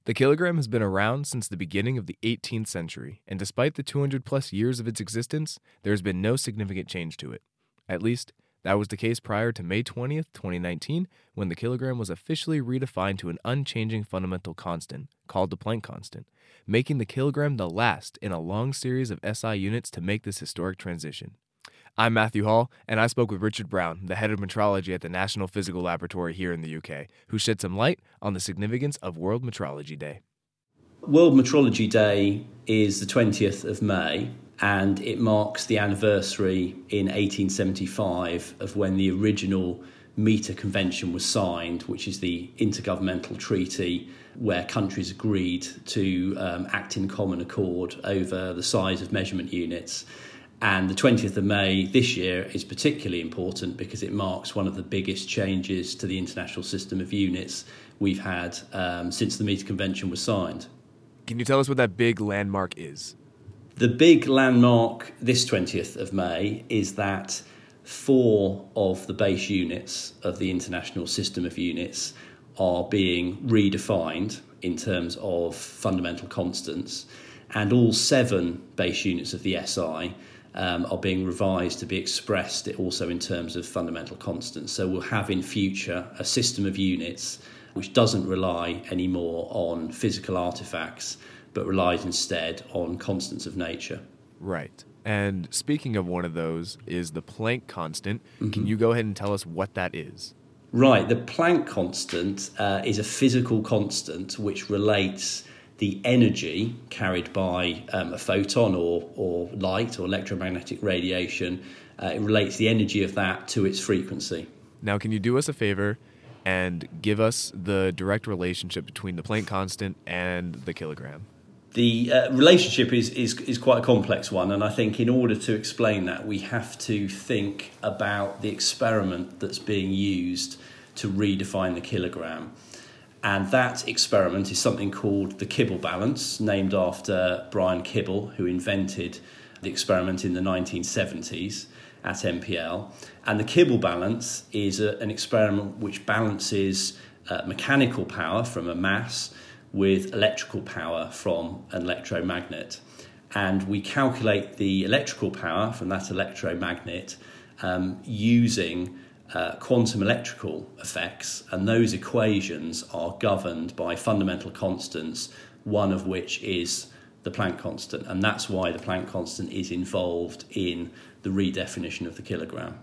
The kilogram has been around since the beginning of the 18th century, and despite the 200 plus years of its existence, there has been no significant change to it. At least, that was the case prior to May 20th, 2019, when the kilogram was officially redefined to an unchanging fundamental constant, called the Planck constant, making the kilogram the last in a long series of SI units to make this historic transition. I'm Matthew Hall, and I spoke with Richard Brown, the head of metrology at the National Physical Laboratory here in the UK, who shed some light on the significance of World Metrology Day. World Metrology Day is the 20th of May, and it marks the anniversary in 1875 of when the original Meter Convention was signed, which is the intergovernmental treaty where countries agreed to act in common accord over the size of measurement units. And the 20th of May this year is particularly important because it marks one of the biggest changes to the international system of units we've had since the Meter Convention was signed. Can you tell us what that big landmark is? The big landmark this 20th of May is that 4 of the base units of the international system of units are being redefined in terms of fundamental constants, and all 7 base units of the SI are being revised to be expressed also in terms of fundamental constants. So we'll have in future a system of units which doesn't rely anymore on physical artifacts, but relies instead on constants of nature. Right. And speaking of one of those is the Planck constant. Can you go ahead and tell us what that is? Right. The Planck constant is a physical constant which relates the energy carried by a photon or light or electromagnetic radiation. It relates the energy of that to its frequency. Now, can you do us a favor and give us the direct relationship between the Planck constant and the kilogram? The relationship is quite a complex one, and I think in order to explain that, we have to think about the experiment that's being used to redefine the kilogram. And that experiment is something called the Kibble balance, named after Brian Kibble, who invented the experiment in the 1970s at NPL. And the Kibble balance is an experiment which balances mechanical power from a mass with electrical power from an electromagnet. And we calculate the electrical power from that electromagnet using quantum electrical effects, and those equations are governed by fundamental constants, one of which is the Planck constant, and that's why the Planck constant is involved in the redefinition of the kilogram.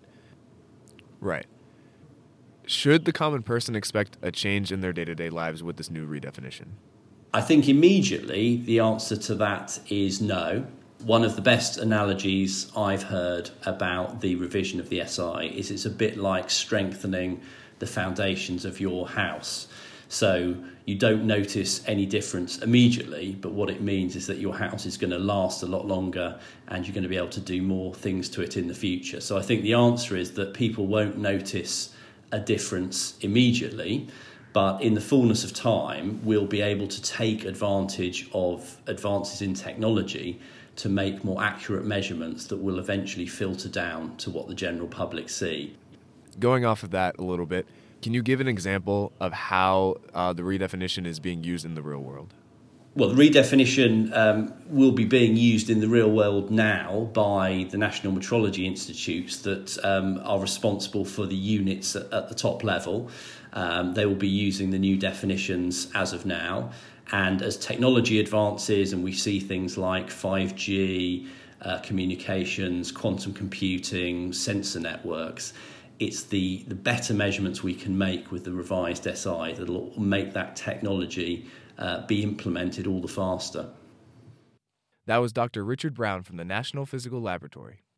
Right. Should the common person expect a change in their day-to-day lives with this new redefinition? I think immediately the answer to that is no. One of the best analogies I've heard about the revision of the SI is it's a bit like strengthening the foundations of your house. So you don't notice any difference immediately, but what it means is that your house is going to last a lot longer and you're going to be able to do more things to it in the future. So I think the answer is that people won't notice a difference immediately, but in the fullness of time, we'll be able to take advantage of advances in technology to make more accurate measurements that will eventually filter down to what the general public see. Going off of that a little bit, can you give an example of how the redefinition is being used in the real world? Well, the redefinition will be being used in the real world now by the National Metrology Institutes that are responsible for the units at the top level. They will be using the new definitions as of now. And as technology advances and we see things like 5G, communications, quantum computing, sensor networks, it's the better measurements we can make with the revised SI that will make that technology be implemented all the faster. That was Dr. Richard Brown from the National Physical Laboratory.